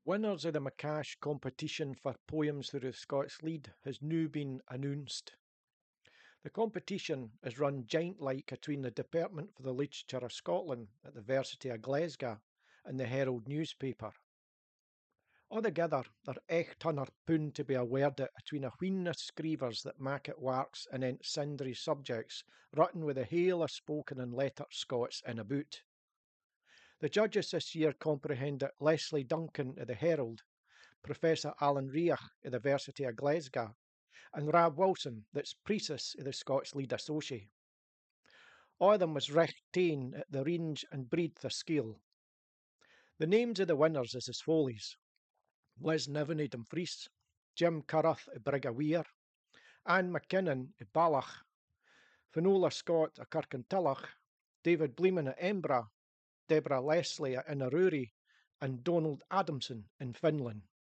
Winners of the Macash competition for poems through the Scots Lead has now been announced. The competition is run joint-like between the Department for the Literature of Scotland at the University of Glasgow and the Herald newspaper. Altogether, there 800 pound to be awarded between a wheen of screevers that mak it works anent sundry subjects written with the hail of spoken and lettered Scots in about. The judges this year comprehended Leslie Duncan of the Herald, Professor Alan Reich of the University of Glasgow, and Rob Wilson, that's Priestess of the Scots Lead Associate. All of them was retained at the range and breadth of skill. The names of the winners is as follows: Liz Niven of Dumfries, Jim Currath of Brigawere, Anne McKinnon of Ballach, Finola Scott of Kirkintilloch, David Bleeman of Embra, Deborah Leslie of Inneroory, and Donald Adamson in Finland.